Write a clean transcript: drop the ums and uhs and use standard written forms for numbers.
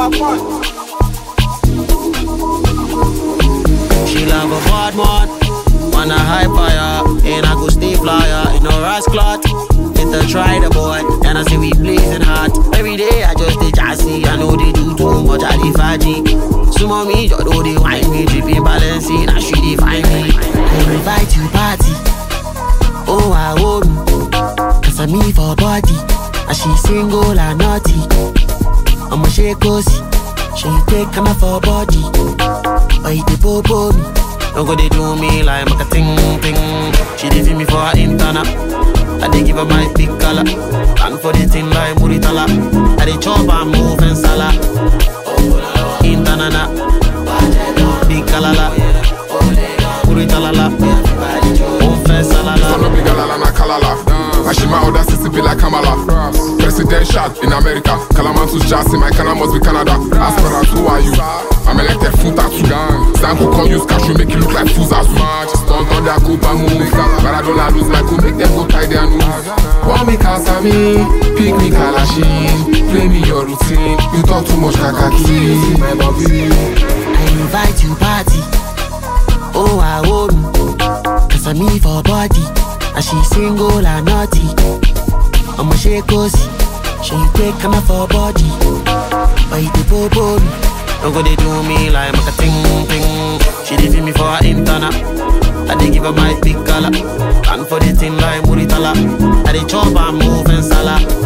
She love a bad man, wanna hype fire, and I go stay flyer in a rasclot. It's a try the boy, and I say we blazing hot. Every day I just stay jassy, I know they do too much, I dey faji. Some of me just know they whine me, dripping balancing, now she dey find me. I invite you party, oh I hold me, cause I'm me for body, and she single and naughty. I'ma shake cozy, she take come for body, but it dey popo me. Don't go they do me like make a ting ting. She dey feel me for her internet, I dey give her my big color, and for the thing like Muritala, I dey chop and move and sala. Internet, big kalala, Muritalala, move and salala. Son of big galala na kalala. Ashima order sissy be like Kamala. Presidential in America. Kalamantus Jassy, my Canada must be Canada. Aspirant, who are you? I'm elected full tattoo. Sanko come use cash, you make it look like Fuzazu. Stunt on their Copa move. Maradona lose my cool, make them go tie their nose. Want me Kasami, pick me Kalashin. Play me your routine, you talk too much kakaki. My baby, I invite you party, oh I hold me, cause I'm me for body, and she single and naughty. I'ma shake cozy, she take come for body, but it dey popo me. Don't go they do me like make a ting ting. She dey feel me for her internet, I dey give her my big color, and for the thing like Muritala, I dey chop and move and sala.